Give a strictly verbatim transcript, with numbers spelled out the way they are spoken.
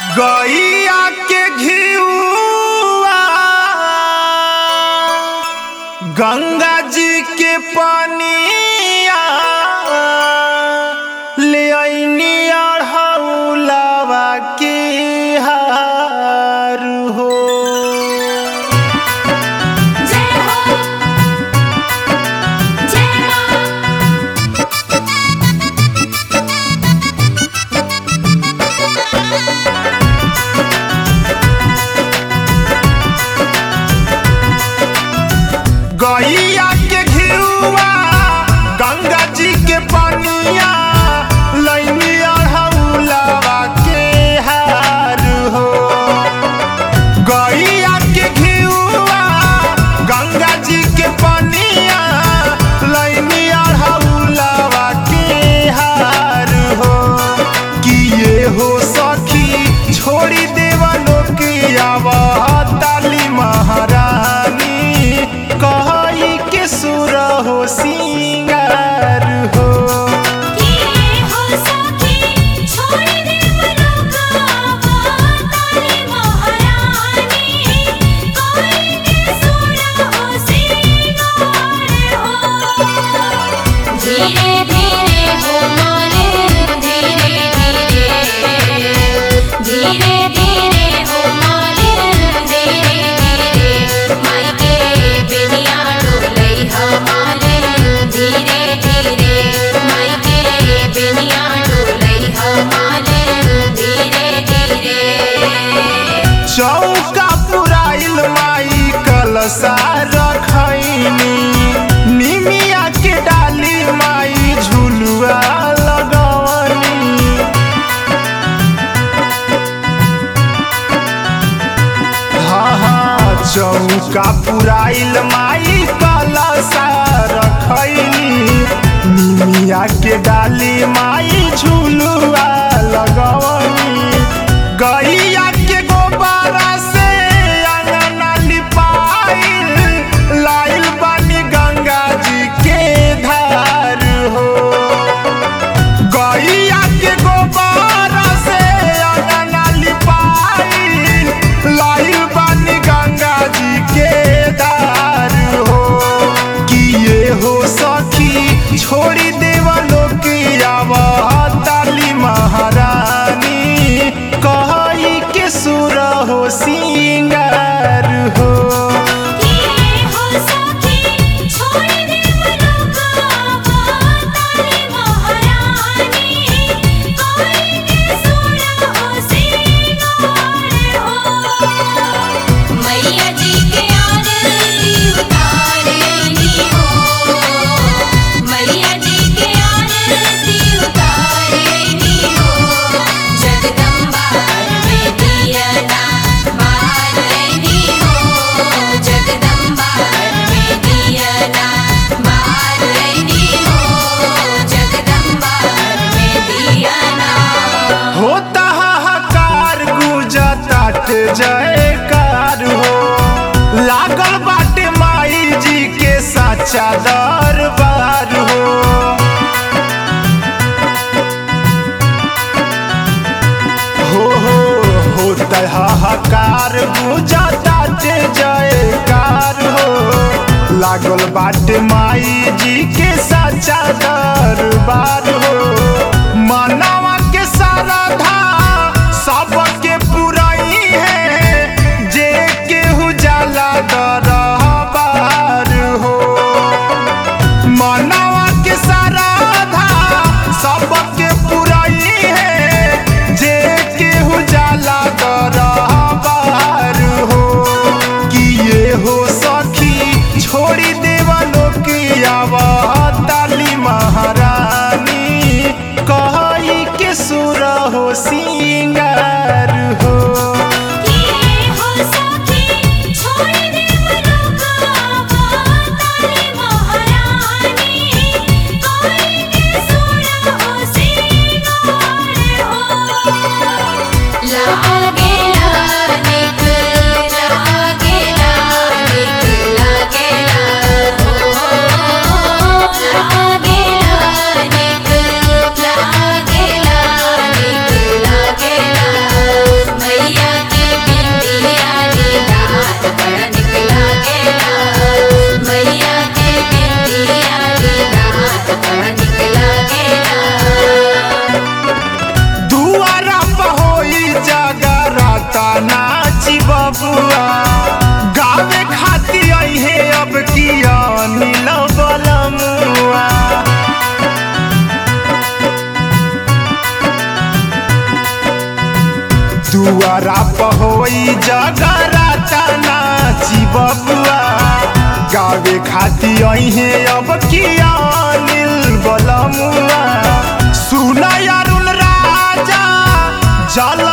गैया के घिउआ गंगा जी के पानिया ले आईनी अढ़ौलावा के हार हो। जय हो जय मां। गैया के घिउआ गंगा जी के पानिया लईनी अढ़ौलावा के हार हो। गैया के घिउआ गंगा जी के पानिया लईनी अढ़ौलावा के हार हो। किए हो सखी छोड़ी देवा लोकिया ताली महारानी कही के सुर हो सिंगार हो। किए हो सखी छोड़ दे मनोकामना ताली महारानी कोई के सुर हो सिंगार हो। धीरे धीरे हो माने धीरे धीरे धीरे धीरे हो माने धीरे धीरे माई के बेनिया डोलई हमारे धीरे धीरे माई के बेनिया डोलई हमारे धीरे धीरे। चौका पुराइल माई कलसा रखैनी निमिया के डाली माई झुलुआ लगवनी। हाँ हाँ चौका पुराइल माई कलसा रखैनी निमिया के डाली माई झुलुआ लगवनी। गैया के गोबरा से अंगना लिपाइल लाइल बानी गंगा जी के धार हो। गैया के गोबरा से अंगना लिपाइल लाइल बानी गंगा जी के धार हो। किए हो सखी छोड़ी देवा लोकिया ताली महारानी कही के सुर हो सिंगार हो। किए हो सखी छोड़ दे मनोकामना ताली महारानी कोई के सुर हो सिंगार हो। मैया जी के आरती उतारेनी हो मैया जी के आरती उतारेनी हो। जगदम्बा में दिया ना मारेनी हो जगदम्बा में दिया ना मारेनी हो जगदम्बा में दिया ना। होता हाहाकार गुजतात जयकार हो लागल बाटे माई जी के साचा दरबार हो। हो हो होता हाहाकार गुजतात जयकार हो लागल बाटे माई जी के साचा दरबार हो। मनवा के सारधा सबके पुराई है जे केहू जाला दरबार हो। मनवा के सारधा सबके पुराई है जे केहू जाला दरबार हो। किए हो सखी छोड़ी देवा लोकिया ताली महारानी कही के सुर हो सिंगार हो। किए हो सखी छोड़ दे मनोकामना ताली महारानी कोई के सुर हो सिंगार हो। लागे लानिक लागे लानिक लागे ला हो लागे लानिक लागे लानिक लागे ला। नाची बबुआ गावे खाती आई है अब किया नील बलमुआ दुआरा पहोई जगराता नाची बबुआ गावे खाती आई है अब किया नील बलमुआ सुना अरुण राजा जल